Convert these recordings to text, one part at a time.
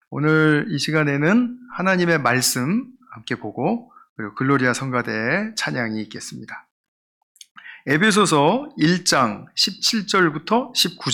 오늘 이 시간에는 하나님의 말씀 함께 보고 그리고 글로리아 성가대의 찬양이 있겠습니다. 에베소서 1장 17절부터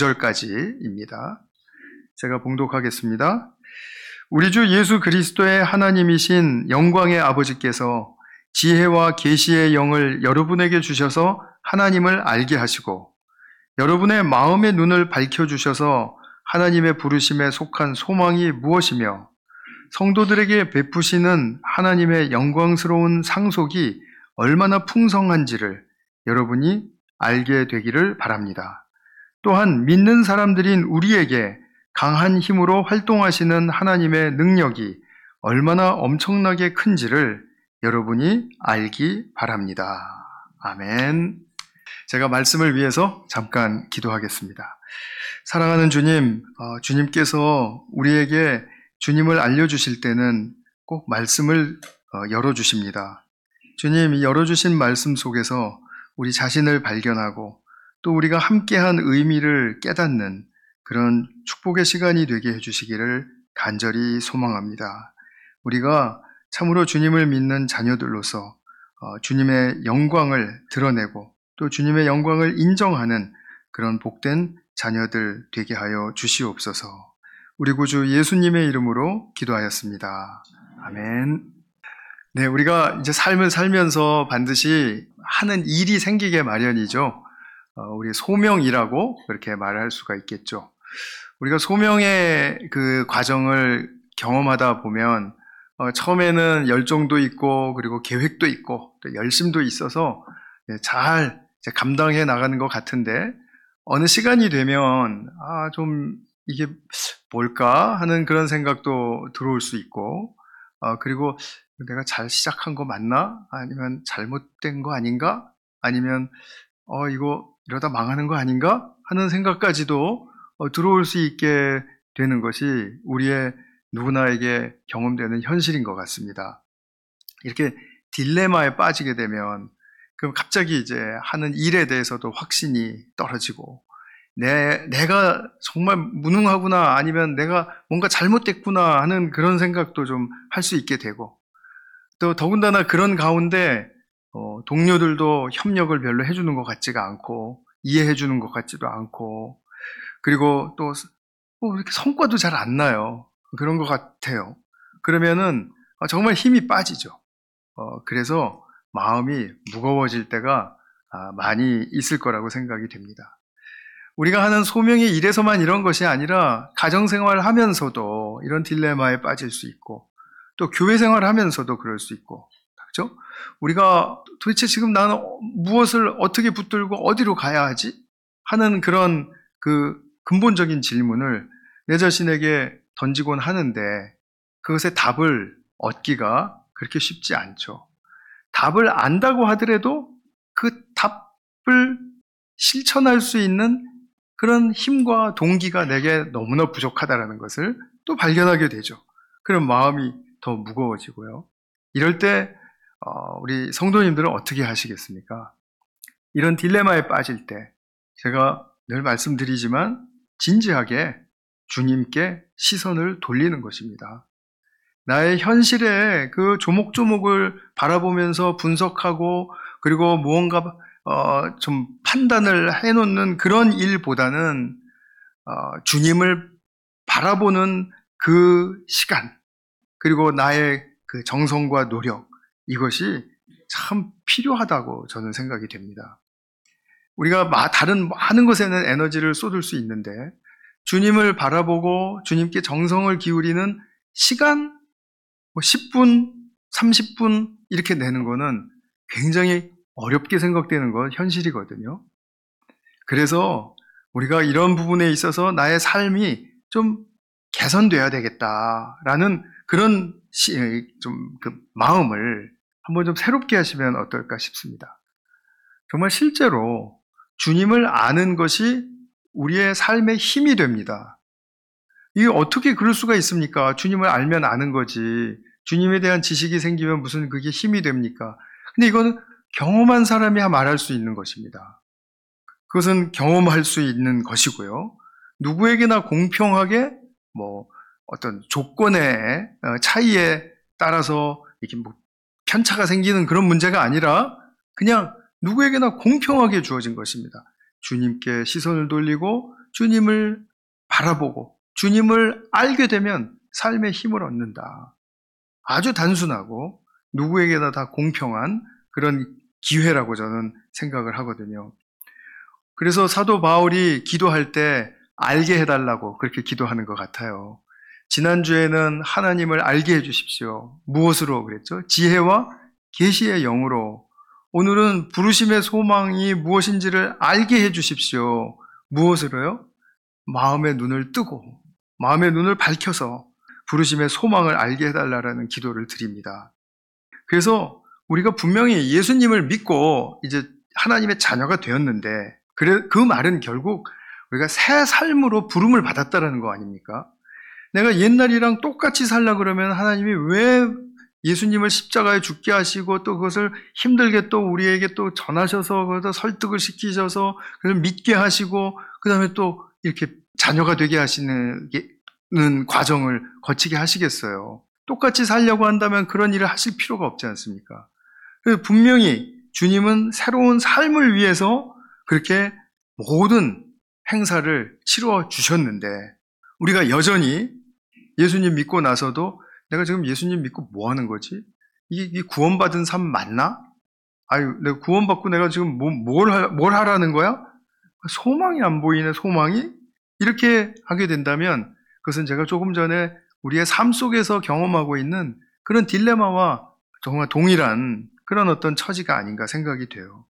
19절까지입니다. 제가 봉독하겠습니다. 우리 주 예수 그리스도의 하나님이신 영광의 아버지께서 지혜와 계시의 영을 여러분에게 주셔서 하나님을 알게 하시고 여러분의 마음의 눈을 밝혀주셔서 하나님의 부르심에 속한 소망이 무엇이며 성도들에게 베푸시는 하나님의 영광스러운 상속이 얼마나 풍성한지를 여러분이 알게 되기를 바랍니다. 또한 믿는 사람들인 우리에게 강한 힘으로 활동하시는 하나님의 능력이 얼마나 엄청나게 큰지를 여러분이 알기 바랍니다. 아멘. 제가 말씀을 위해서 잠깐 기도하겠습니다. 사랑하는 주님, 주님께서 우리에게 주님을 알려주실 때는 꼭 말씀을 열어주십니다. 주님, 열어주신 말씀 속에서 우리 자신을 발견하고 또 우리가 함께한 의미를 깨닫는 그런 축복의 시간이 되게 해주시기를 간절히 소망합니다. 우리가 참으로 주님을 믿는 자녀들로서 주님의 영광을 드러내고 또 주님의 영광을 인정하는 그런 복된 자녀들 되게 하여 주시옵소서. 우리 구주 예수님의 이름으로 기도하였습니다. 아멘. 네, 우리가 이제 삶을 살면서 반드시 하는 일이 생기게 마련이죠. 우리 소명이라고 그렇게 말할 수가 있겠죠. 우리가 소명의 그 과정을 경험하다 보면 처음에는 열정도 있고 그리고 계획도 있고 또 열심도 있어서 잘 감당해 나가는 것 같은데 어느 시간이 되면 좀 이게 뭘까 하는 그런 생각도 들어올 수 있고 그리고 내가 잘 시작한 거 맞나? 아니면 잘못된 거 아닌가? 아니면 이거 이러다 망하는 거 아닌가? 하는 생각까지도 들어올 수 있게 되는 것이 우리의 누구나에게 경험되는 현실인 것 같습니다. 이렇게 딜레마에 빠지게 되면 그럼 갑자기 이제 하는 일에 대해서도 확신이 떨어지고 내가 정말 무능하구나 아니면 내가 뭔가 잘못됐구나 하는 그런 생각도 좀 할 수 있게 되고 또 더군다나 그런 가운데 동료들도 협력을 별로 해주는 것 같지가 않고 이해해주는 것 같지도 않고 그리고 또 이렇게 성과도 잘 안 나요. 그런 것 같아요. 그러면은 정말 힘이 빠지죠. 그래서 마음이 무거워질 때가 많이 있을 거라고 생각이 됩니다. 우리가 하는 소명의 일에서만 이런 것이 아니라 가정생활을 하면서도 이런 딜레마에 빠질 수 있고 또 교회 생활을 하면서도 그럴 수 있고 그렇죠? 우리가 도대체 지금 나는 무엇을 어떻게 붙들고 어디로 가야 하지? 하는 그런 그 근본적인 질문을 내 자신에게 던지곤 하는데 그것의 답을 얻기가 그렇게 쉽지 않죠. 답을 안다고 하더라도 그 답을 실천할 수 있는 그런 힘과 동기가 내게 너무나 부족하다는 것을 또 발견하게 되죠. 그럼 마음이 더 무거워지고요. 이럴 때 우리 성도님들은 어떻게 하시겠습니까? 이런 딜레마에 빠질 때 제가 늘 말씀드리지만 진지하게 주님께 시선을 돌리는 것입니다. 나의 현실에 그 조목조목을 바라보면서 분석하고 그리고 무언가 좀 판단을 해놓는 그런 일보다는 주님을 바라보는 그 시간 그리고 나의 그 정성과 노력 이것이 참 필요하다고 저는 생각이 됩니다. 우리가 다른 많은 것에는 에너지를 쏟을 수 있는데 주님을 바라보고 주님께 정성을 기울이는 시간 10분, 30분 이렇게 내는 거는 굉장히 어렵게 생각되는 건 현실이거든요. 그래서 우리가 이런 부분에 있어서 나의 삶이 좀 개선돼야 되겠다라는 그런 좀 그 마음을 한번 좀 새롭게 하시면 어떨까 싶습니다. 정말 실제로 주님을 아는 것이 우리의 삶의 힘이 됩니다. 이게 어떻게 그럴 수가 있습니까? 주님을 알면 아는 거지. 주님에 대한 지식이 생기면 무슨 그게 힘이 됩니까? 근데 이거는 경험한 사람이야 말할 수 있는 것입니다. 그것은 경험할 수 있는 것이고요. 누구에게나 공평하게 어떤 조건의 차이에 따라서 이렇게 뭐 편차가 생기는 그런 문제가 아니라 그냥 누구에게나 공평하게 주어진 것입니다. 주님께 시선을 돌리고 주님을 바라보고 주님을 알게 되면 삶의 힘을 얻는다. 아주 단순하고 누구에게나 다 공평한 그런 기회라고 저는 생각을 하거든요. 그래서 사도 바울이 기도할 때 알게 해달라고 그렇게 기도하는 것 같아요. 지난주에는 하나님을 알게 해주십시오. 무엇으로 그랬죠? 지혜와 계시의 영으로. 오늘은 부르심의 소망이 무엇인지를 알게 해주십시오. 무엇으로요? 마음의 눈을 뜨고 마음의 눈을 밝혀서 부르심의 소망을 알게 해달라는 기도를 드립니다. 그래서 우리가 분명히 예수님을 믿고 이제 하나님의 자녀가 되었는데 그 말은 결국 우리가 새 삶으로 부름을 받았다라는 거 아닙니까? 내가 옛날이랑 똑같이 살라 그러면 하나님이 왜 예수님을 십자가에 죽게 하시고 또 그것을 힘들게 또 우리에게 또 전하셔서 그것을 설득을 시키셔서 그걸 믿게 하시고 그 다음에 또 이렇게 자녀가 되게 하시는 과정을 거치게 하시겠어요. 똑같이 살려고 한다면 그런 일을 하실 필요가 없지 않습니까? 그래서 분명히 주님은 새로운 삶을 위해서 그렇게 모든 행사를 치러 주셨는데 우리가 여전히 예수님 믿고 나서도 내가 지금 예수님 믿고 뭐 하는 거지? 이게 구원받은 삶 맞나? 아유, 내가 구원받고 내가 지금 뭘 하라는 거야? 소망이 안 보이네, 소망이? 이렇게 하게 된다면 그것은 제가 조금 전에 우리의 삶 속에서 경험하고 있는 그런 딜레마와 정말 동일한 그런 어떤 처지가 아닌가 생각이 돼요.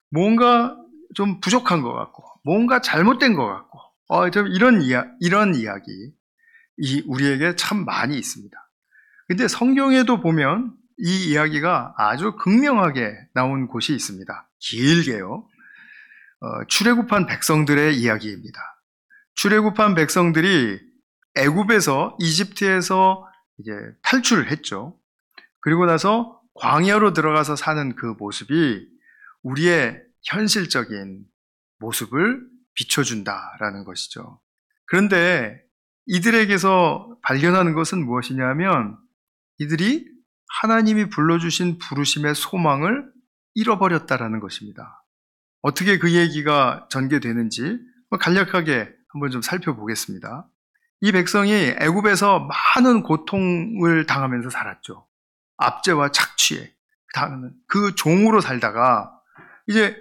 뭔가 좀 부족한 것 같고, 뭔가 잘못된 것 같고, 좀 이런 이야기, 우리에게 참 많이 있습니다. 근데 성경에도 보면 이 이야기가 아주 극명하게 나온 곳이 있습니다. 길게요. 출애굽한 백성들의 이야기입니다. 출애굽한 백성들이 애굽에서 이집트에서 이제 탈출을 했죠. 그리고 나서 광야로 들어가서 사는 그 모습이 우리의 현실적인 모습을 비춰준다라는 것이죠. 그런데 이들에게서 발견하는 것은 무엇이냐면 이들이 하나님이 불러주신 부르심의 소망을 잃어버렸다라는 것입니다. 어떻게 그 얘기가 전개되는지 간략하게 한번 좀 살펴보겠습니다. 이 백성이 애굽에서 많은 고통을 당하면서 살았죠. 압제와 착취에 그 종으로 살다가 이제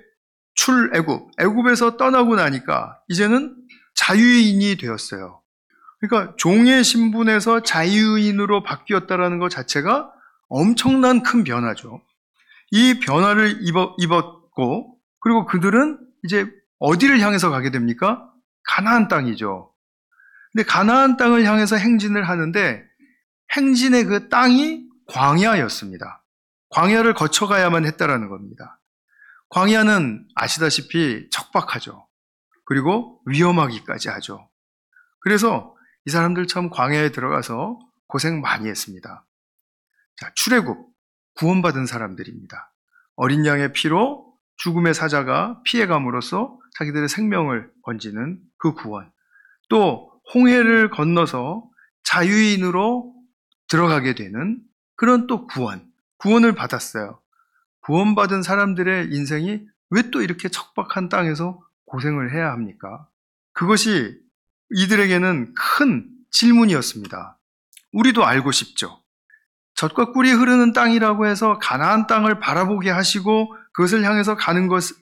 애굽에서 떠나고 나니까 이제는 자유인이 되었어요. 그러니까 종의 신분에서 자유인으로 바뀌었다는 것 자체가 엄청난 큰 변화죠. 이 변화를 입었고 그리고 그들은 이제 어디를 향해서 가게 됩니까? 가나안 땅이죠. 근데 가나안 땅을 향해서 행진을 하는데 행진의 그 땅이 광야였습니다. 광야를 거쳐가야만 했다라는 겁니다. 광야는 아시다시피 척박하죠. 그리고 위험하기까지 하죠. 그래서 이 사람들 참 광야에 들어가서 고생 많이 했습니다. 자, 출애굽, 구원받은 사람들입니다. 어린 양의 피로 죽음의 사자가 피해감으로써 자기들의 생명을 건지는 그 구원. 또 홍해를 건너서 자유인으로 들어가게 되는 그런 또 구원을 받았어요. 구원받은 사람들의 인생이 왜 또 이렇게 척박한 땅에서 고생을 해야 합니까? 그것이 이들에게는 큰 질문이었습니다. 우리도 알고 싶죠. 젖과 꿀이 흐르는 땅이라고 해서 가나안 땅을 바라보게 하시고 그것을 향해서 가는 것이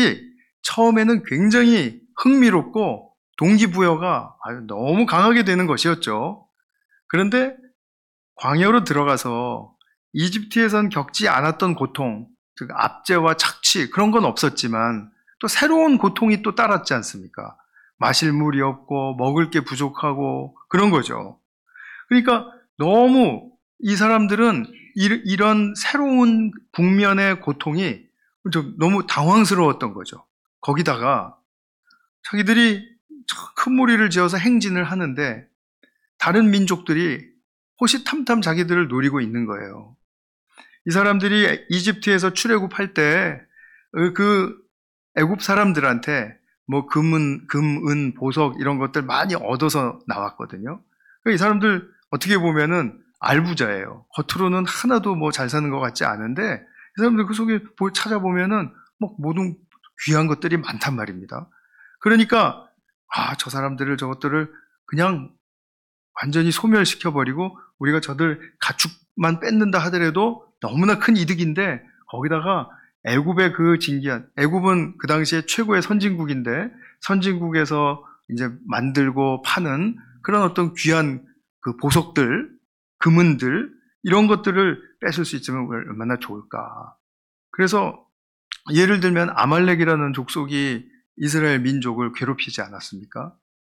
처음에는 굉장히 흥미롭고 동기부여가 너무 강하게 되는 것이었죠. 그런데 광야로 들어가서 이집트에선 겪지 않았던 고통, 즉 압제와 착취 그런 건 없었지만 또 새로운 고통이 또 따랐지 않습니까? 마실 물이 없고 먹을 게 부족하고 그런 거죠. 그러니까 너무 이 사람들은 이런 새로운 국면의 고통이 좀 너무 당황스러웠던 거죠. 거기다가 자기들이 큰 무리를 지어서 행진을 하는데 다른 민족들이 호시탐탐 자기들을 노리고 있는 거예요. 이 사람들이 이집트에서 출애굽할 때 그 애굽 사람들한테 뭐 금, 은, 보석 이런 것들 많이 얻어서 나왔거든요. 이 사람들 어떻게 보면은 알부자예요. 겉으로는 하나도 뭐 잘 사는 것 같지 않은데 이 사람들 그 속에 찾아보면은 뭐 모든 귀한 것들이 많단 말입니다. 그러니까 저 사람들을 저것들을 그냥 완전히 소멸시켜버리고 우리가 저들 가축만 뺏는다 하더라도 너무나 큰 이득인데 거기다가 애굽의 그 진기한, 애굽은 그 당시에 최고의 선진국인데 선진국에서 이제 만들고 파는 그런 어떤 귀한 그 보석들, 금은들 이런 것들을 뺏을 수 있으면 얼마나 좋을까. 그래서 예를 들면 아말렉이라는 족속이 이스라엘 민족을 괴롭히지 않았습니까?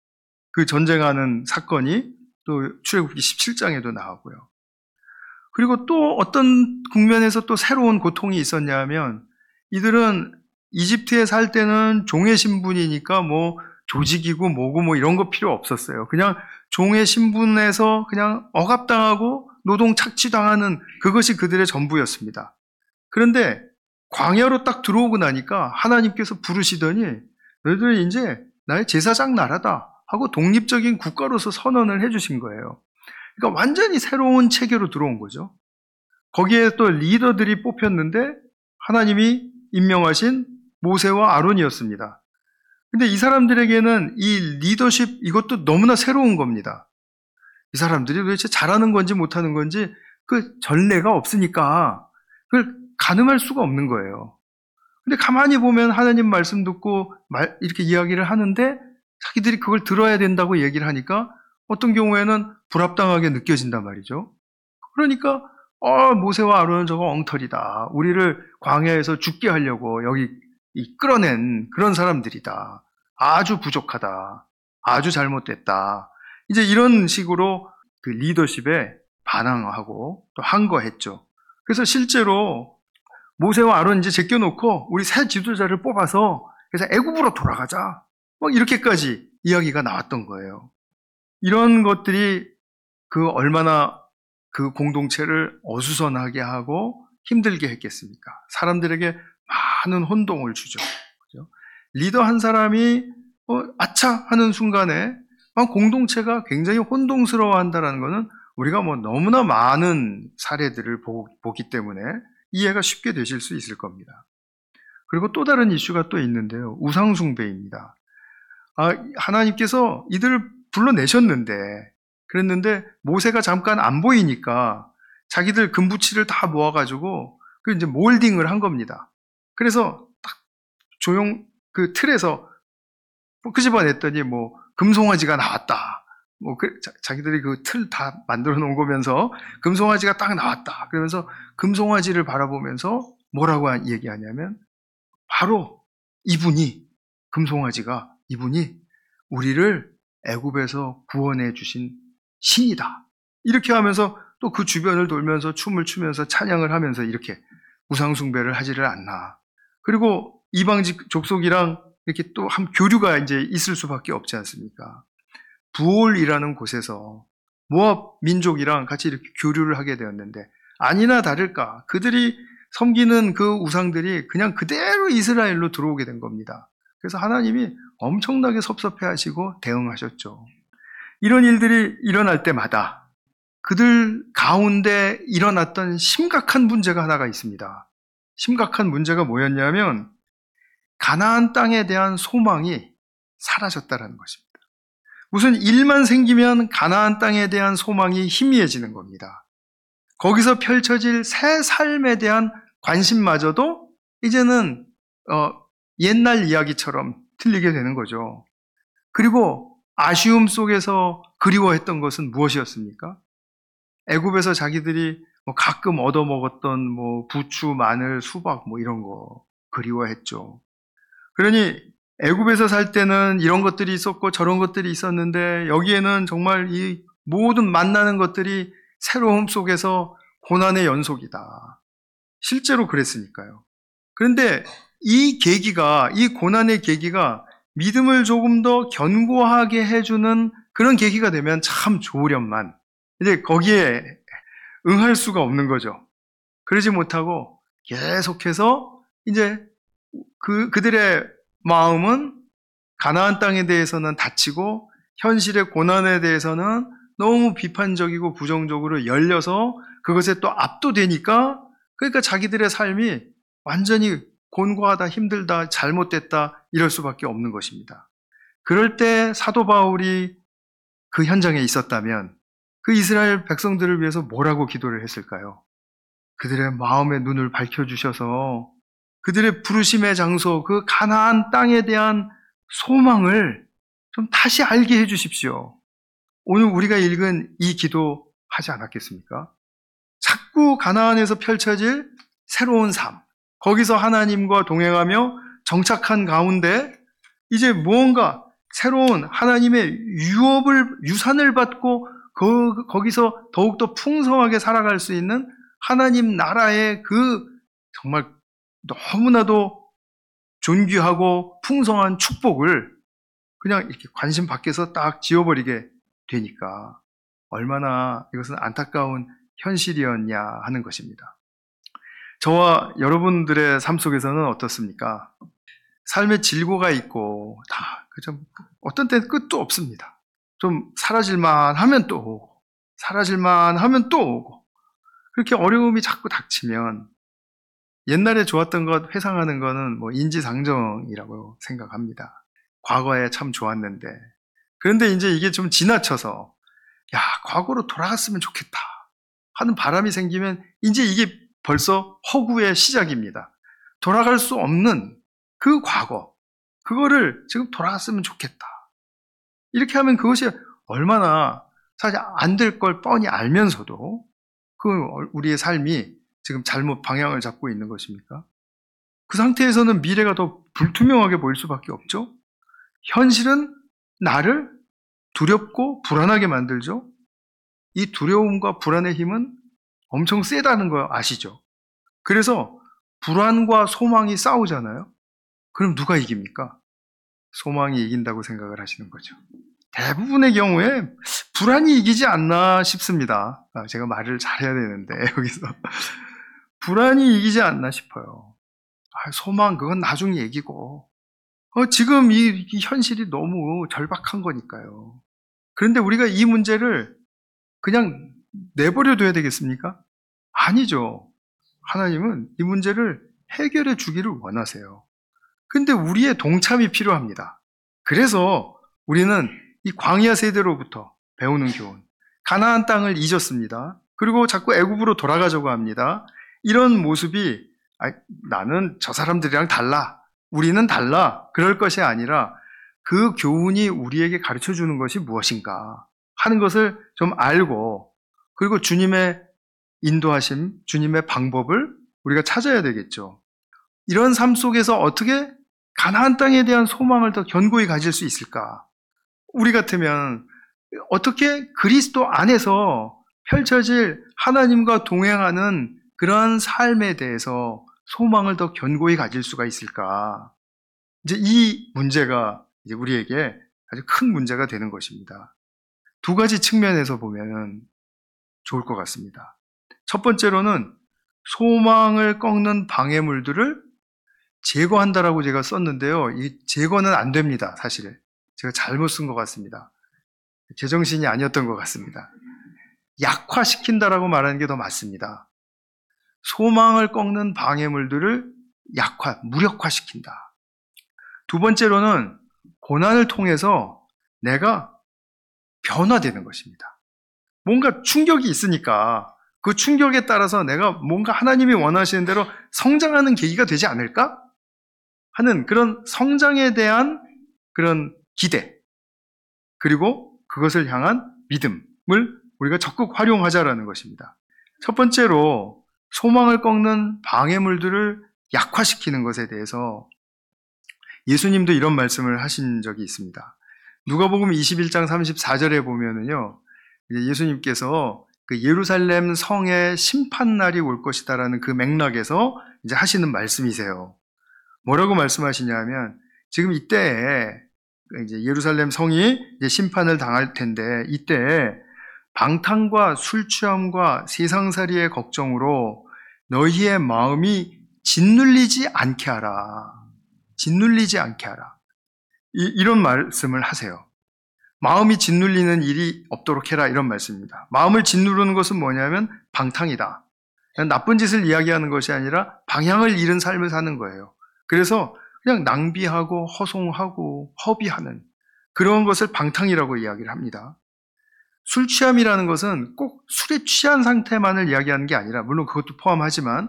그 전쟁하는 사건이 또 출애굽기 17장에도 나오고요. 그리고 또 어떤 국면에서 또 새로운 고통이 있었냐면 이들은 이집트에 살 때는 종의 신분이니까 뭐 조직이고 뭐고 뭐 이런 거 필요 없었어요. 그냥 종의 신분에서 그냥 억압당하고 노동 착취당하는 그것이 그들의 전부였습니다. 그런데 광야로 딱 들어오고 나니까 하나님께서 부르시더니 너희들은 이제 나의 제사장 나라다 하고 독립적인 국가로서 선언을 해주신 거예요. 그러니까 완전히 새로운 체계로 들어온 거죠. 거기에 또 리더들이 뽑혔는데 하나님이 임명하신 모세와 아론이었습니다. 근데 이 사람들에게는 이 리더십 이것도 너무나 새로운 겁니다. 이 사람들이 도대체 잘하는 건지 못하는 건지 그 전례가 없으니까 그걸 가늠할 수가 없는 거예요. 근데 가만히 보면 하나님 말씀 듣고 이렇게 이야기를 하는데 자기들이 그걸 들어야 된다고 얘기를 하니까 어떤 경우에는 불합당하게 느껴진단 말이죠. 그러니까 모세와 아론은 저거 엉터리다. 우리를 광야에서 죽게 하려고 여기 끌어낸 그런 사람들이다. 아주 부족하다. 아주 잘못됐다. 이제 이런 식으로 그 리더십에 반항하고 또 항거했죠. 그래서 실제로 모세와 아론 이제 제껴놓고 우리 새 지도자를 뽑아서 그래서 애굽으로 돌아가자. 막 이렇게까지 이야기가 나왔던 거예요. 이런 것들이 그 얼마나 그 공동체를 어수선하게 하고 힘들게 했겠습니까? 사람들에게 많은 혼동을 주죠. 그죠? 리더 한 사람이 아차 하는 순간에 공동체가 굉장히 혼동스러워한다는 것은 우리가 뭐 너무나 많은 사례들을 보기 때문에 이해가 쉽게 되실 수 있을 겁니다. 그리고 또 다른 이슈가 또 있는데요. 우상숭배입니다. 하나님께서 이들을 불러내셨는데 그랬는데 모세가 잠깐 안 보이니까 자기들 금부치를 다 모아가지고 그 이제 몰딩을 한 겁니다. 그래서 딱 그 틀에서 끄집어냈더니 뭐 금송아지가 나왔다. 뭐 자기들이 그 틀 다 만들어 놓은 거면서 금송아지가 딱 나왔다. 그러면서 금송아지를 바라보면서 뭐라고 얘기하냐면 바로 금송아지가 이분이 우리를 애굽에서 구원해 주신 신이다. 이렇게 하면서 또 그 주변을 돌면서 춤을 추면서 찬양을 하면서 이렇게 우상숭배를 하지를 않나. 그리고 이방직 족속이랑 이렇게 또 한 교류가 이제 있을 수밖에 없지 않습니까? 부올이라는 곳에서 모압 민족이랑 같이 이렇게 교류를 하게 되었는데 아니나 다를까 그들이 섬기는 그 우상들이 그냥 그대로 이스라엘로 들어오게 된 겁니다. 그래서 하나님이 엄청나게 섭섭해하시고 대응하셨죠. 이런 일들이 일어날 때마다 그들 가운데 일어났던 심각한 문제가 하나가 있습니다. 심각한 문제가 뭐였냐면 가나안 땅에 대한 소망이 사라졌다는 것입니다. 무슨 일만 생기면 가나안 땅에 대한 소망이 희미해지는 겁니다. 거기서 펼쳐질 새 삶에 대한 관심마저도 이제는 옛날 이야기처럼 틀리게 되는 거죠. 그리고 아쉬움 속에서 그리워했던 것은 무엇이었습니까? 애굽에서 자기들이 가끔 얻어먹었던 부추, 마늘, 수박 이런 거 그리워했죠. 그러니 애굽에서 살 때는 이런 것들이 있었고 저런 것들이 있었는데 여기에는 정말 이 모든 만나는 것들이 새로움 속에서 고난의 연속이다. 실제로 그랬으니까요. 그런데 이 고난의 계기가 믿음을 조금 더 견고하게 해주는 그런 계기가 되면 참 좋으련만 이제 거기에 응할 수가 없는 거죠. 그러지 못하고 계속해서 이제 그들의 마음은 가나안 땅에 대해서는 닫히고 현실의 고난에 대해서는 너무 비판적이고 부정적으로 열려서 그것에 또 압도되니까 그러니까 자기들의 삶이 완전히 곤고하다, 힘들다, 잘못됐다 이럴 수밖에 없는 것입니다. 그럴 때 사도 바울이 그 현장에 있었다면 그 이스라엘 백성들을 위해서 뭐라고 기도를 했을까요? 그들의 마음의 눈을 밝혀주셔서 그들의 부르심의 장소, 그 가나안 땅에 대한 소망을 좀 다시 알게 해주십시오. 오늘 우리가 읽은 이 기도 하지 않았겠습니까? 자꾸 가나안에서 펼쳐질 새로운 삶, 거기서 하나님과 동행하며 정착한 가운데 이제 무언가 새로운 하나님의 유산을 받고 거기서 더욱더 풍성하게 살아갈 수 있는 하나님 나라의 그 정말 너무나도 존귀하고 풍성한 축복을 그냥 이렇게 관심 밖에서 딱 지워버리게 되니까 얼마나 이것은 안타까운 현실이었냐 하는 것입니다. 저와 여러분들의 삶 속에서는 어떻습니까? 삶의 질고가 있고 다 어떤 때는 끝도 없습니다. 좀 사라질만 하면 또 오고 사라질만 하면 또 오고 그렇게 어려움이 자꾸 닥치면 옛날에 좋았던 것 회상하는 거는 뭐 인지상정이라고 생각합니다. 과거에 참 좋았는데 그런데 이제 이게 좀 지나쳐서 야 과거로 돌아갔으면 좋겠다 하는 바람이 생기면 이제 이게 벌써 허구의 시작입니다. 돌아갈 수 없는 그 과거 그거를 지금 돌아갔으면 좋겠다. 이렇게 하면 그것이 얼마나 사실 안 될 걸 뻔히 알면서도 우리의 삶이 지금 잘못 방향을 잡고 있는 것입니까? 그 상태에서는 미래가 더 불투명하게 보일 수밖에 없죠. 현실은 나를 두렵고 불안하게 만들죠. 이 두려움과 불안의 힘은 엄청 세다는 거 아시죠? 그래서 불안과 소망이 싸우잖아요. 그럼 누가 이깁니까? 소망이 이긴다고 생각을 하시는 거죠. 대부분의 경우에 불안이 이기지 않나 싶습니다. 제가 말을 잘해야 되는데 여기서 불안이 이기지 않나 싶어요. 소망 그건 나중 얘기고 지금 이 현실이 너무 절박한 거니까요. 그런데 우리가 이 문제를 그냥 내버려 둬야 되겠습니까? 아니죠. 하나님은 이 문제를 해결해 주기를 원하세요. 근데 우리의 동참이 필요합니다. 그래서 우리는 이 광야 세대로부터 배우는 교훈, 가나안 땅을 잊었습니다. 그리고 자꾸 애굽으로 돌아가자고 합니다. 이런 모습이 나는 저 사람들이랑 달라, 우리는 달라 그럴 것이 아니라 그 교훈이 우리에게 가르쳐주는 것이 무엇인가 하는 것을 좀 알고 그리고 주님의 인도하심, 주님의 방법을 우리가 찾아야 되겠죠. 이런 삶 속에서 어떻게 가나안 땅에 대한 소망을 더 견고히 가질 수 있을까? 우리 같으면 어떻게 그리스도 안에서 펼쳐질 하나님과 동행하는 그런 삶에 대해서 소망을 더 견고히 가질 수가 있을까? 이제 이 문제가 이제 우리에게 아주 큰 문제가 되는 것입니다. 두 가지 측면에서 보면 좋을 것 같습니다. 첫 번째로는 소망을 꺾는 방해물들을 제거한다라고 제가 썼는데요. 이 제거는 안 됩니다. 사실 제가 잘못 쓴 것 같습니다. 제정신이 아니었던 것 같습니다. 약화시킨다라고 말하는 게 더 맞습니다. 소망을 꺾는 방해물들을 무력화시킨다. 두 번째로는 고난을 통해서 내가 변화되는 것입니다. 뭔가 충격이 있으니까 그 충격에 따라서 내가 뭔가 하나님이 원하시는 대로 성장하는 계기가 되지 않을까? 하는 그런 성장에 대한 그런 기대, 그리고 그것을 향한 믿음을 우리가 적극 활용하자라는 것입니다. 첫 번째로 소망을 꺾는 방해물들을 약화시키는 것에 대해서 예수님도 이런 말씀을 하신 적이 있습니다. 누가복음 21장 34절에 보면은요, 예수님께서 그 예루살렘 성의 심판날이 올 것이다라는 그 맥락에서 이제 하시는 말씀이세요. 뭐라고 말씀하시냐면, 지금 이때에 이제 예루살렘 성이 이제 심판을 당할 텐데, 이때 방탕과 술 취함과 세상살이의 걱정으로 너희의 마음이 짓눌리지 않게 하라. 짓눌리지 않게 하라. 이런 말씀을 하세요. 마음이 짓눌리는 일이 없도록 해라, 이런 말씀입니다. 마음을 짓누르는 것은 뭐냐면 방탕이다. 나쁜 짓을 이야기하는 것이 아니라 방향을 잃은 삶을 사는 거예요. 그래서 그냥 낭비하고 허송하고 허비하는 그런 것을 방탕이라고 이야기를 합니다. 술 취함이라는 것은 꼭 술에 취한 상태만을 이야기하는 게 아니라, 물론 그것도 포함하지만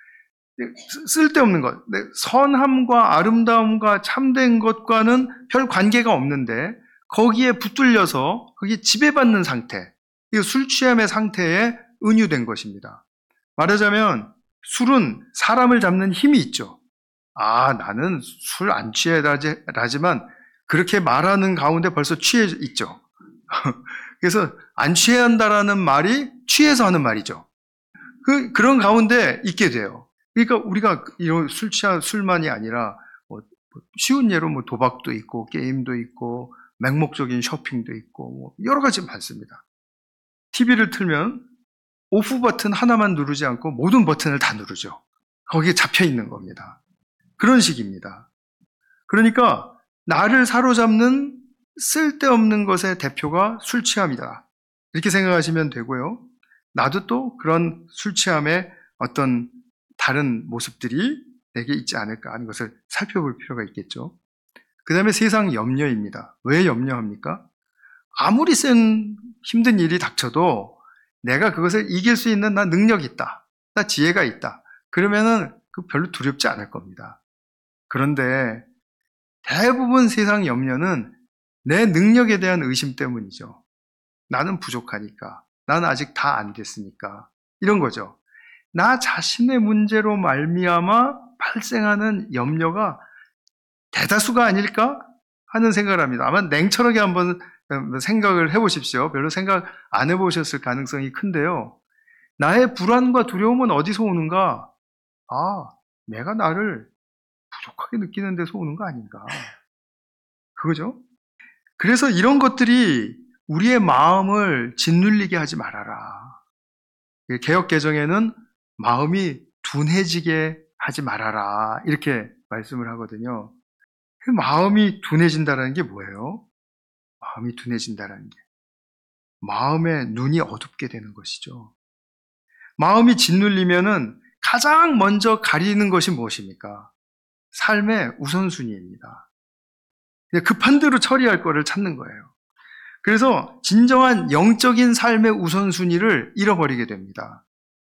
쓸데없는 것, 선함과 아름다움과 참된 것과는 별 관계가 없는데 거기에 붙들려서 거기에 지배받는 상태, 이 술 취함의 상태에 은유된 것입니다. 말하자면 술은 사람을 잡는 힘이 있죠. 나는 술 안 취해라지만 그렇게 말하는 가운데 벌써 취해 있죠. 그래서 안 취해야 한다라는 말이 취해서 하는 말이죠. 그런 가운데 있게 돼요. 그러니까 우리가 이런 술만이 아니라 쉬운 예로 도박도 있고 게임도 있고 맹목적인 쇼핑도 있고 여러 가지 많습니다. TV를 틀면 오프 버튼 하나만 누르지 않고 모든 버튼을 다 누르죠. 거기에 잡혀 있는 겁니다. 그런 식입니다. 그러니까 나를 사로잡는 쓸데없는 것의 대표가 술 취함이다, 이렇게 생각하시면 되고요. 나도 또 그런 술 취함의 어떤 다른 모습들이 내게 있지 않을까 하는 것을 살펴볼 필요가 있겠죠. 그 다음에 세상 염려입니다. 왜 염려합니까? 아무리 센 힘든 일이 닥쳐도 내가 그것을 이길 수 있는 나 능력이 있다, 나 지혜가 있다, 그러면은 별로 두렵지 않을 겁니다. 그런데 대부분 세상 염려는 내 능력에 대한 의심 때문이죠. 나는 부족하니까, 나는 아직 다 안 됐으니까, 이런 거죠. 나 자신의 문제로 말미암아 발생하는 염려가 대다수가 아닐까 하는 생각을 합니다. 아마 냉철하게 한번 생각을 해보십시오. 별로 생각 안 해보셨을 가능성이 큰데요. 나의 불안과 두려움은 어디서 오는가? 내가 나를 부족하게 느끼는 데서 오는 거 아닌가? 그거죠? 그래서 이런 것들이 우리의 마음을 짓눌리게 하지 말아라. 개역개정에는 마음이 둔해지게 하지 말아라, 이렇게 말씀을 하거든요. 그 마음이 둔해진다는 게 뭐예요? 마음이 둔해진다는 게 마음의 눈이 어둡게 되는 것이죠. 마음이 짓눌리면은 가장 먼저 가리는 것이 무엇입니까? 삶의 우선순위입니다. 급한 대로 처리할 거를 찾는 거예요. 그래서 진정한 영적인 삶의 우선순위를 잃어버리게 됩니다.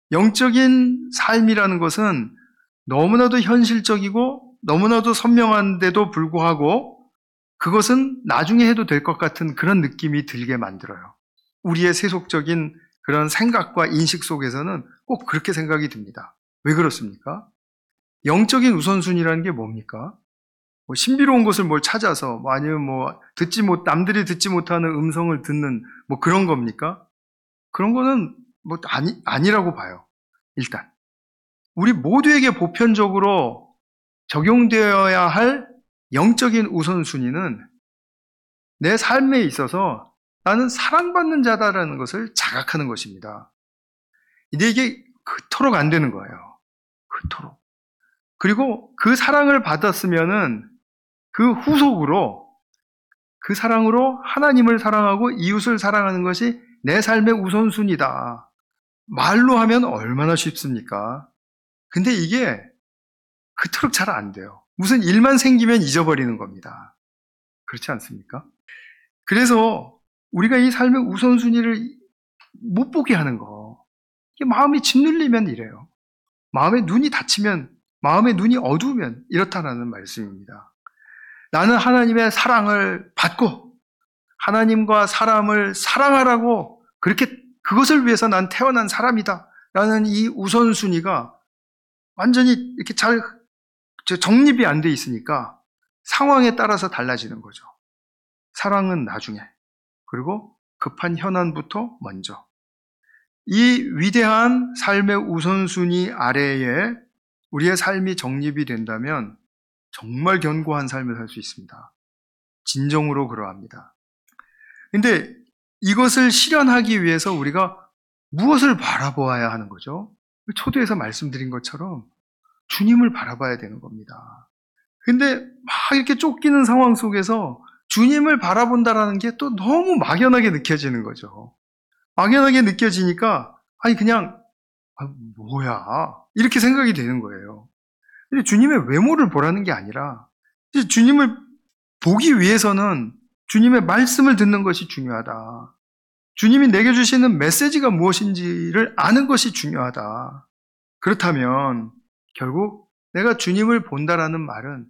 영적인 삶이라는 것은 너무나도 현실적이고 너무나도 선명한데도 불구하고 그것은 나중에 해도 될 것 같은 그런 느낌이 들게 만들어요. 우리의 세속적인 그런 생각과 인식 속에서는 꼭 그렇게 생각이 듭니다. 왜 그렇습니까? 영적인 우선순위라는 게 뭡니까? 신비로운 것을 찾아서, 아니면 남들이 듣지 못하는 음성을 듣는 그런 겁니까? 그런 거는 아니라고 봐요. 일단. 우리 모두에게 보편적으로 적용되어야 할 영적인 우선순위는 내 삶에 있어서 나는 사랑받는 자다라는 것을 자각하는 것입니다. 근데 이게 그토록 안 되는 거예요. 그토록. 그리고 그 사랑을 받았으면은 그 후속으로 그 사랑으로 하나님을 사랑하고 이웃을 사랑하는 것이 내 삶의 우선순위다. 말로 하면 얼마나 쉽습니까? 근데 이게 그토록 잘 안 돼요. 무슨 일만 생기면 잊어버리는 겁니다. 그렇지 않습니까? 그래서 우리가 이 삶의 우선순위를 못 보게 하는 거, 이게 마음이 짓눌리면 이래요. 마음의 눈이 닫히면, 마음의 눈이 어두우면 이렇다라는 말씀입니다. 나는 하나님의 사랑을 받고 하나님과 사람을 사랑하라고, 그것을 위해서 난 태어난 사람이다 라는 이 우선순위가 완전히 이렇게 잘 정립이 안 돼 있으니까 상황에 따라서 달라지는 거죠. 사랑은 나중에, 그리고 급한 현안부터 먼저. 이 위대한 삶의 우선순위 아래에 우리의 삶이 정립이 된다면 정말 견고한 삶을 살 수 있습니다. 진정으로 그러합니다. 근데 이것을 실현하기 위해서 우리가 무엇을 바라보아야 하는 거죠? 초대에서 말씀드린 것처럼 주님을 바라봐야 되는 겁니다. 근데 막 이렇게 쫓기는 상황 속에서 주님을 바라본다라는 게 또 너무 막연하게 느껴지는 거죠. 막연하게 느껴지니까 아니 그냥 뭐야 이렇게 생각이 되는 거예요. 근데 주님의 외모를 보라는 게 아니라 주님을 보기 위해서는 주님의 말씀을 듣는 것이 중요하다. 주님이 내게 주시는 메시지가 무엇인지를 아는 것이 중요하다. 그렇다면 결국 내가 주님을 본다라는 말은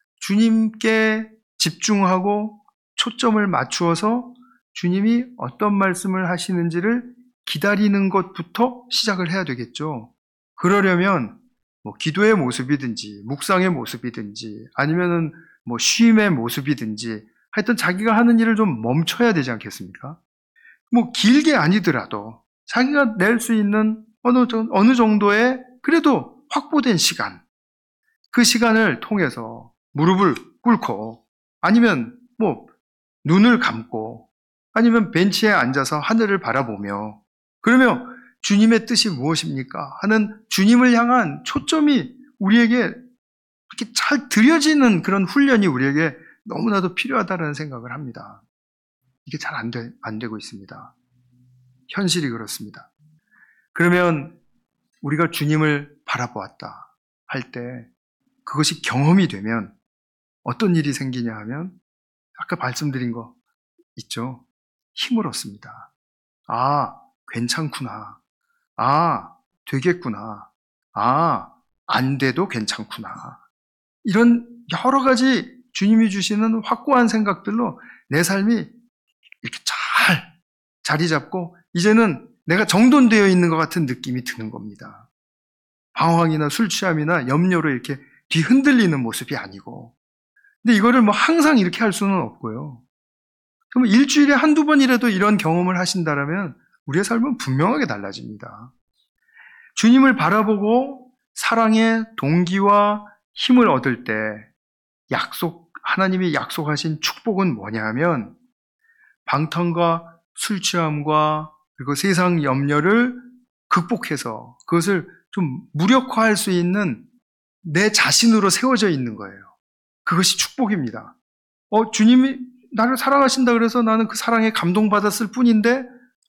주님께 집중하고 초점을 맞추어서 주님이 어떤 말씀을 하시는지를 기다리는 것부터 시작을 해야 되겠죠. 그러려면 기도의 모습이든지 묵상의 모습이든지 아니면은 쉼의 모습이든지 하여튼 자기가 하는 일을 좀 멈춰야 되지 않겠습니까? 길게 아니더라도 자기가 낼 수 있는 어느 정도의 그래도 확보된 시간, 그 시간을 통해서 무릎을 꿇고 아니면 눈을 감고 아니면 벤치에 앉아서 하늘을 바라보며 그러면 주님의 뜻이 무엇입니까? 하는 주님을 향한 초점이 우리에게 이렇게 잘 들여지는 그런 훈련이 우리에게 너무나도 필요하다는 생각을 합니다. 이게 잘 안 되고 있습니다. 현실이 그렇습니다. 그러면 우리가 주님을 바라보았다 할 때 그것이 경험이 되면 어떤 일이 생기냐 하면 아까 말씀드린 거 있죠. 힘을 얻습니다. 아, 괜찮구나. 아, 되겠구나. 아, 안 돼도 괜찮구나. 이런 여러 가지 주님이 주시는 확고한 생각들로 내 삶이 이렇게 잘 자리 잡고 이제는 내가 정돈되어 있는 것 같은 느낌이 드는 겁니다. 방황이나 술 취함이나 염려로 이렇게 뒤흔들리는 모습이 아니고. 근데 이거를 항상 이렇게 할 수는 없고요. 그럼 일주일에 한두 번이라도 이런 경험을 하신다면 우리의 삶은 분명하게 달라집니다. 주님을 바라보고 사랑의 동기와 힘을 얻을 때 하나님이 약속하신 축복은 뭐냐 하면 방탕과 술 취함과 그리고 세상 염려를 극복해서 그것을 좀 무력화할 수 있는 내 자신으로 세워져 있는 거예요. 그것이 축복입니다. 주님이 나를 사랑하신다 그래서 나는 그 사랑에 감동받았을 뿐인데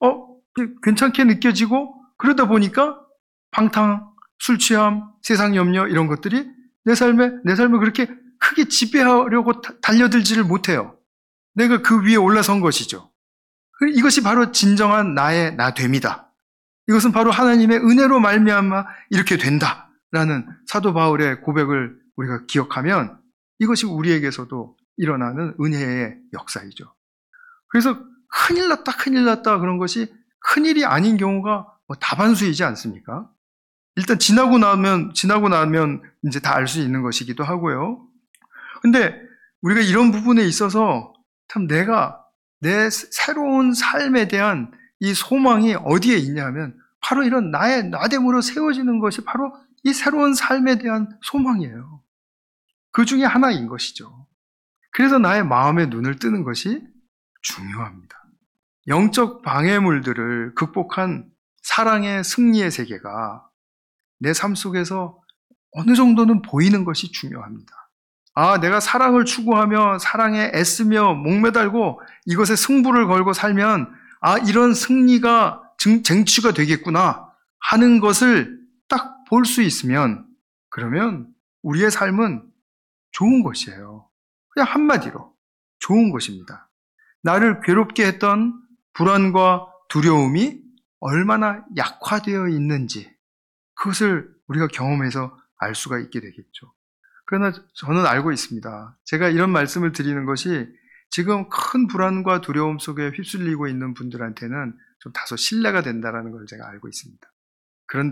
괜찮게 느껴지고 그러다 보니까 방탕, 술 취함, 세상 염려 이런 것들이 내 삶을 그렇게 크게 지배하려고 달려들지를 못해요. 내가 그 위에 올라선 것이죠. 이것이 바로 진정한 나의 나됨이다. 이것은 바로 하나님의 은혜로 말미암아 이렇게 된다라는 사도 바울의 고백을 우리가 기억하면 이것이 우리에게서도 일어나는 은혜의 역사이죠. 그래서 큰일 났다 그런 것이 큰일이 아닌 경우가 다반수이지 않습니까? 일단 지나고 나면 이제 다 알 수 있는 것이기도 하고요. 근데 우리가 이런 부분에 있어서 참 내가 내 새로운 삶에 대한 이 소망이 어디에 있냐 하면 바로 이런 나의 나됨으로 세워지는 것이 바로 이 새로운 삶에 대한 소망이에요. 그 중에 하나인 것이죠. 그래서 나의 마음에 눈을 뜨는 것이 중요합니다. 영적 방해물들을 극복한 사랑의 승리의 세계가 내 삶 속에서 어느 정도는 보이는 것이 중요합니다. 내가 사랑을 추구하며 사랑에 애쓰며 목매달고 이것에 승부를 걸고 살면 이런 승리가 쟁취가 되겠구나 하는 것을 딱 볼 수 있으면 그러면 우리의 삶은 좋은 것이에요. 그냥 한마디로 좋은 것입니다. 나를 괴롭게 했던 불안과 두려움이 얼마나 약화되어 있는지 그것을 우리가 경험해서 알 수가 있게 되겠죠. 그러나 저는 알고 있습니다. 제가 이런 말씀을 드리는 것이 지금 큰 불안과 두려움 속에 휩쓸리고 있는 분들한테는 좀 다소 신뢰가 된다는 걸 제가 알고 있습니다. 그런데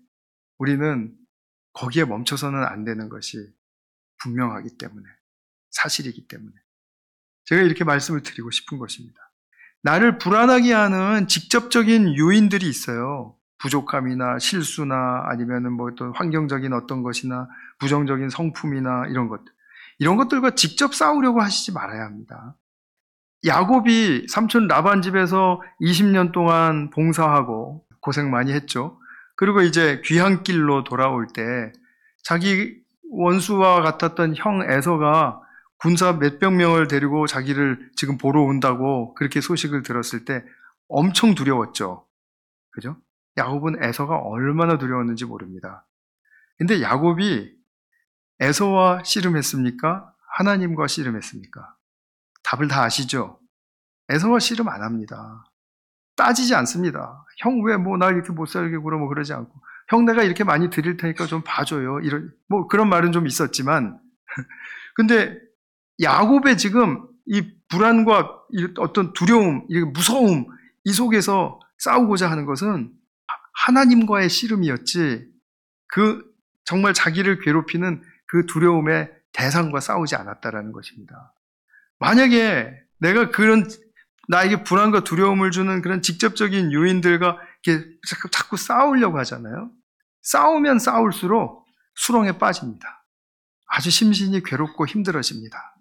우리는 거기에 멈춰서는 안 되는 것이 분명하기 때문에, 사실이기 때문에 제가 이렇게 말씀을 드리고 싶은 것입니다. 나를 불안하게 하는 직접적인 요인들이 있어요. 부족함이나 실수나 아니면은 또 환경적인 어떤 것이나 부정적인 성품이나 이런 것들. 이런 것들과 직접 싸우려고 하시지 말아야 합니다. 야곱이 삼촌 라반 집에서 20년 동안 봉사하고 고생 많이 했죠. 그리고 이제 귀향길로 돌아올 때 자기 원수와 같았던 형 에서가 군사 몇백 명을 데리고 자기를 지금 보러 온다고 그렇게 소식을 들었을 때 엄청 두려웠죠. 그죠? 야곱은 에서가 얼마나 두려웠는지 모릅니다. 근데 야곱이 에서와 씨름했습니까? 하나님과 씨름했습니까? 답을 다 아시죠? 에서와 씨름 안 합니다. 따지지 않습니다. 형 왜 뭐 날 이렇게 못 살게 굴어 뭐 그러지 않고, 형 내가 이렇게 많이 드릴 테니까 좀 봐줘요. 이런 뭐 그런 말은 좀 있었지만, 근데 야곱의 지금 이 불안과 어떤 두려움, 이 무서움 이 속에서 싸우고자 하는 것은 하나님과의 씨름이었지, 그 정말 자기를 괴롭히는 그 두려움의 대상과 싸우지 않았다라는 것입니다. 만약에 내가 그런 나에게 불안과 두려움을 주는 그런 직접적인 요인들과 이렇게 자꾸 싸우려고 하잖아요. 싸우면 싸울수록 수렁에 빠집니다. 아주 심신이 괴롭고 힘들어집니다.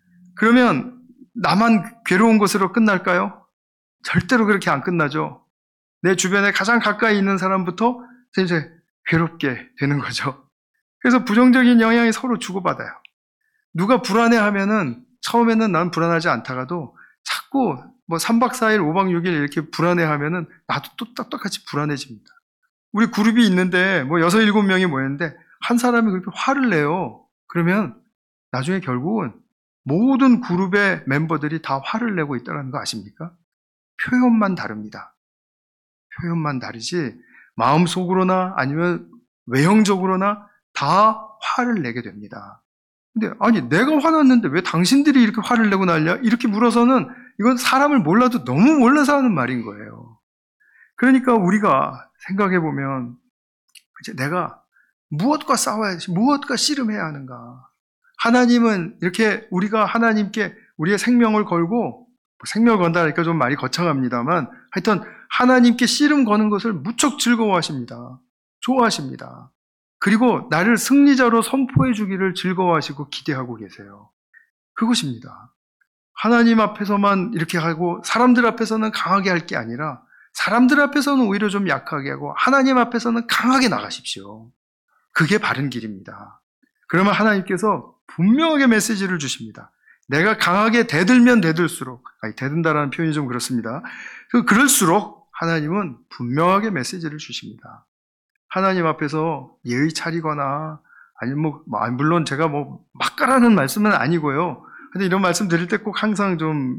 그러면 나만 괴로운 것으로 끝날까요? 절대로 그렇게 안 끝나죠. 내 주변에 가장 가까이 있는 사람부터 이제 괴롭게 되는 거죠. 그래서 부정적인 영향이 서로 주고받아요. 누가 불안해하면은 처음에는 난 불안하지 않다가도 자꾸 뭐 3박 4일, 5박 6일 이렇게 불안해하면은 나도 또 똑같이 불안해집니다. 우리 그룹이 있는데 뭐 6, 7명이 모였는데 한 사람이 그렇게 화를 내요. 그러면 나중에 결국은 모든 그룹의 멤버들이 다 화를 내고 있다는 거 아십니까? 표현만 다릅니다. 표현만 다르지 마음속으로나 아니면 외형적으로나 다 화를 내게 됩니다. 근데 아니 내가 화났는데 왜 당신들이 이렇게 화를 내고 난리야? 이렇게 물어서는 이건 사람을 몰라도 너무 몰라서 하는 말인 거예요. 그러니까 우리가 생각해 보면 이제 내가 무엇과 싸워야지, 무엇과 씨름해야 하는가? 하나님은 이렇게 우리가 하나님께 우리의 생명을 걸고, 생명을 건다니까 좀 말이 거창합니다만 하여튼 하나님께 씨름 거는 것을 무척 즐거워하십니다. 좋아하십니다. 그리고 나를 승리자로 선포해 주기를 즐거워하시고 기대하고 계세요. 그것입니다. 하나님 앞에서만 이렇게 하고 사람들 앞에서는 강하게 할 게 아니라 사람들 앞에서는 오히려 좀 약하게 하고 하나님 앞에서는 강하게 나가십시오. 그게 바른 길입니다. 그러면 하나님께서 분명하게 메시지를 주십니다. 내가 강하게 대들면 대들수록, 대든다라는 표현이 좀 그렇습니다. 그럴수록 하나님은 분명하게 메시지를 주십니다. 하나님 앞에서 예의 차리거나 아니면 물론 제가 막가라는 말씀은 아니고요. 근데 이런 말씀 드릴 때 꼭 항상 좀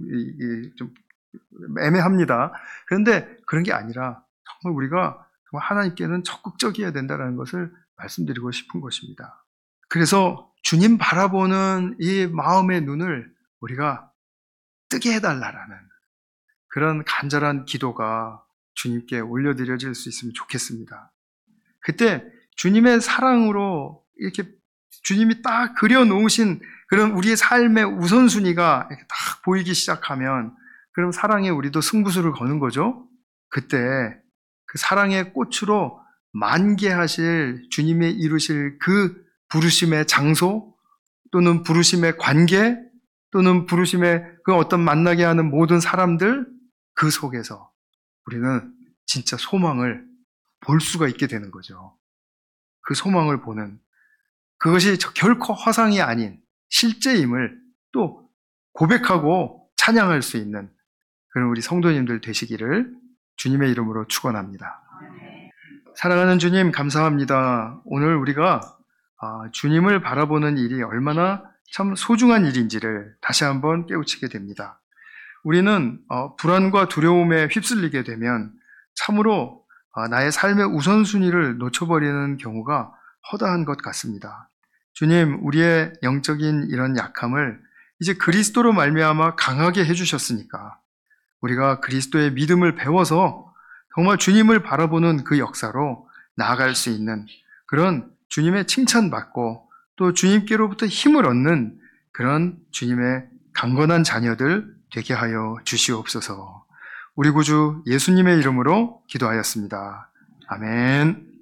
애매합니다. 그런데 그런 게 아니라 정말 우리가 정말 하나님께는 적극적이어야 된다는 것을 말씀드리고 싶은 것입니다. 그래서 주님 바라보는 이 마음의 눈을 우리가 뜨게 해달라라는 그런 간절한 기도가 주님께 올려드려질 수 있으면 좋겠습니다. 그때 주님의 사랑으로 이렇게 주님이 딱 그려놓으신 그런 우리의 삶의 우선순위가 이렇게 딱 보이기 시작하면 그럼 사랑에 우리도 승부수를 거는 거죠. 그때 그 사랑의 꽃으로 만개하실 주님의 이루실 그 부르심의 장소 또는 부르심의 관계 또는 부르심의 그 어떤 만나게 하는 모든 사람들 그 속에서 우리는 진짜 소망을 볼 수가 있게 되는 거죠. 그 소망을 보는 그것이 결코 허상이 아닌 실제임을 또 고백하고 찬양할 수 있는 그런 우리 성도님들 되시기를 주님의 이름으로 축원합니다. 사랑하는 주님 감사합니다. 오늘 우리가 주님을 바라보는 일이 얼마나 참 소중한 일인지를 다시 한번 깨우치게 됩니다. 우리는 불안과 두려움에 휩쓸리게 되면 참으로 나의 삶의 우선순위를 놓쳐버리는 경우가 허다한 것 같습니다. 주님, 우리의 영적인 이런 약함을 이제 그리스도로 말미암아 강하게 해주셨으니까 우리가 그리스도의 믿음을 배워서 정말 주님을 바라보는 그 역사로 나아갈 수 있는 그런 주님의 칭찬받고 또 주님께로부터 힘을 얻는 그런 주님의 강건한 자녀들 되게 하여 주시옵소서. 우리 구주 예수님의 이름으로 기도하였습니다. 아멘.